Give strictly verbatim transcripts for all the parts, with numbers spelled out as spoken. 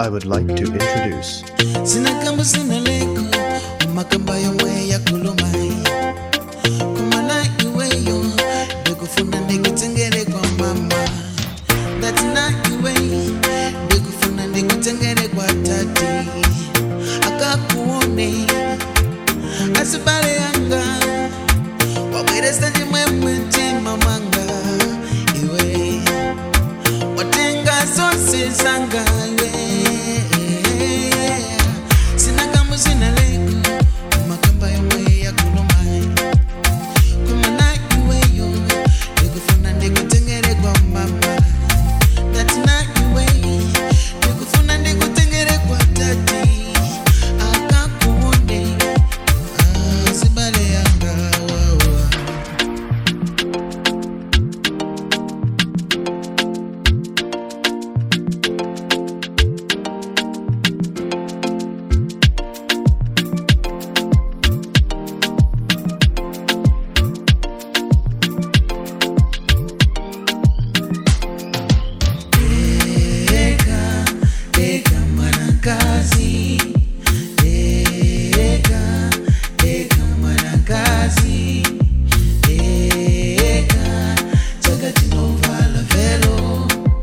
I would like to introduce. Sinakamba sinaleko umakamba yomwe yakulumai kumana iweyo ndikufuna ndikutengere kwa mama. That's not iwe ndikufuna ndikutengere kwa tati akakuone asibale yanga wabweresa jimwemwe timamanga iwe watenga zose zanga iwe. Sinakamu sinaleko umakamba yomwe yakulumai kumana iweyo ndikufuna ndikutengere kwa mama. That's not iwe ndikufuna ndikutengere kwa tati akakuone asibale yanga wawa. Kazi, deka, deka manakazi, deka, chagati novala velo,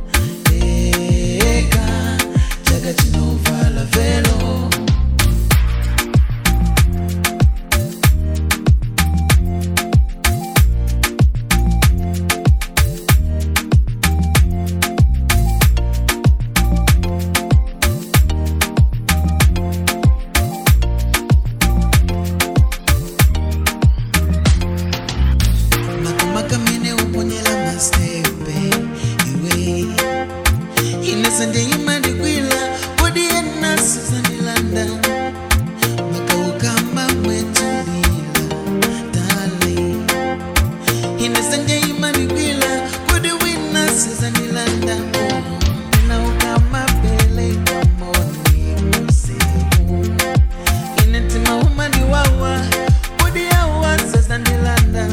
deka, chagati novala velo. Makamine uponyela mastepe iwe inesande imandi kwila kodi ena sizanilanda makaukama mwetulila dale inesande imandi kwila kodi wina sizanilanda inaukama pele kamoni musimu inetima umandi wawa kodi yawa sizanilanda.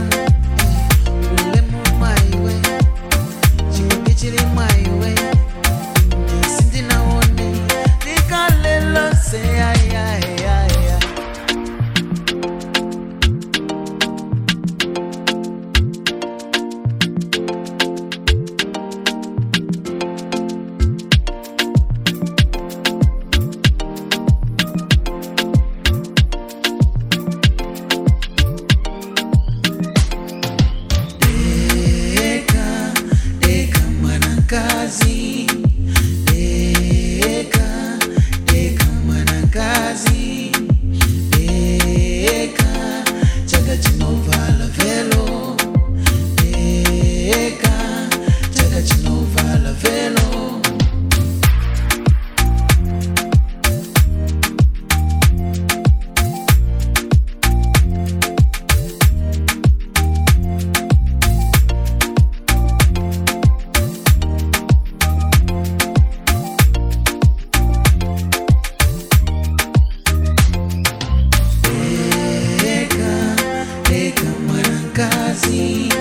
Kazi, deka, deka manakazi, deka, chagati novala velo, deka, chagati novala velo. Kazi